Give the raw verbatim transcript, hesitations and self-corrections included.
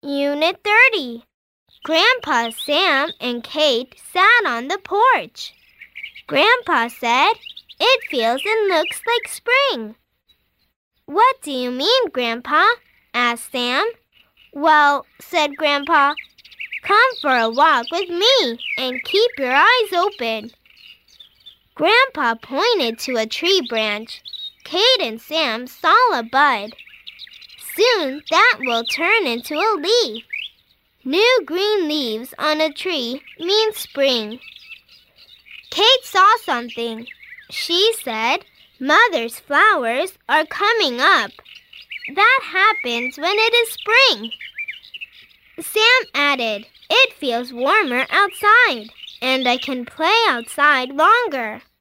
Unit thirty. Grandpa Sam and Kate sat on the porch. Grandpa said, "It feels and looks like spring." "What do you mean, Grandpa?" asked Sam. "Well," said Grandpa, "come for a walk with me and keep your eyes open." Grandpa pointed to a tree branch. Kate and Sam saw a bud. "Soon that will turn into a leaf. New green leaves on a tree means spring." Kate saw something. She said, "Mother's flowers are coming up. That happens when it is spring." Sam added, "It feels warmer outside, and I can play outside longer."